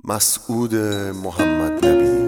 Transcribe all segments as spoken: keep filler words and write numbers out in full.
مسعود محمد نبی.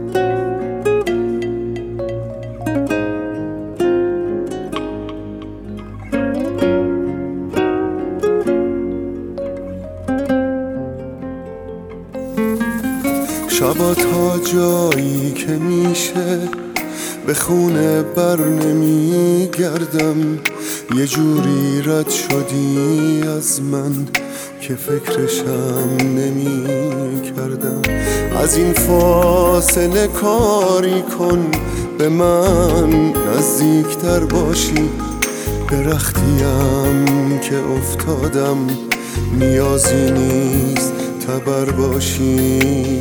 شبا تا جایی که میشه به خونه بر نمی گردم، یه جوری رد شدی از من که فکرشم نمی کردم. از این فاصله کاری کن به من نزدیکتر باشی، درختیم که افتادم نیازی نیست تبر باشی.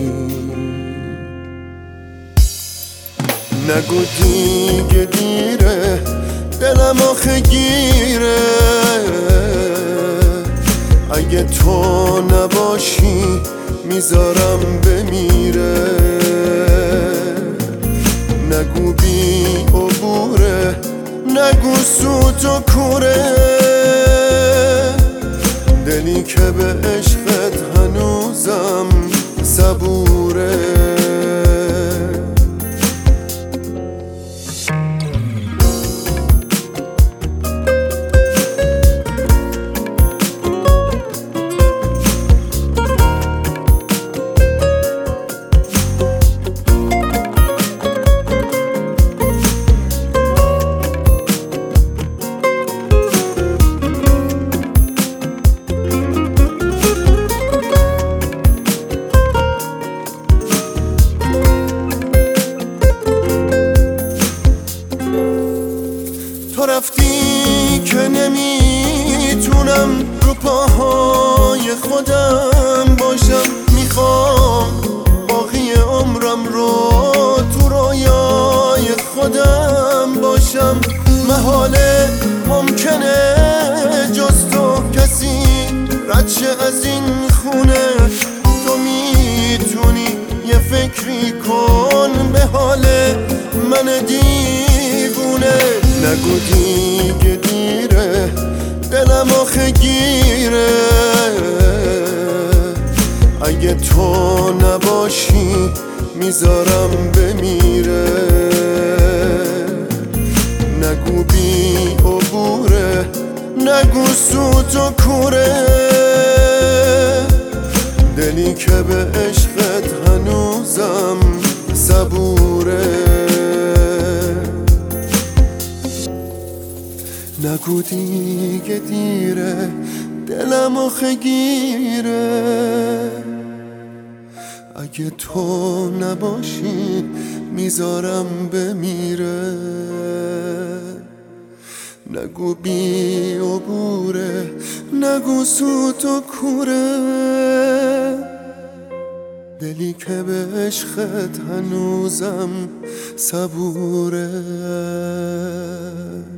نگو دیگه دیره، دلم آخه گیره، اگه تو نباشی میذارم بمیره. نگو بی عبوره، نگو سوت و کوره، دلی که به عشقت هنوزم صبوره. تو رفتی که نمیتونم رو پاهای خودم باشم، میخوام باقی عمرم رو تو رویای خودم باشم. محاله ممکنه جز تو کسی رد شه از این خونه، تو میتونی یه فکری کن به حال من دیوونه. نگو دیگه دیره، دلم آخه گیره، اگه تو نباشی میذارم بمیره. نگو بی عبوره، نگو سوت و کوره، دلی که به عشقت هنوزم صبوره. نگو دیگه دیره، دلم آخه گیره، اگه تو نباشی میذارم بمیره. نگو بی عبوره، نگو سوت و کوره، دلی که به عشقت هنوزم صبوره.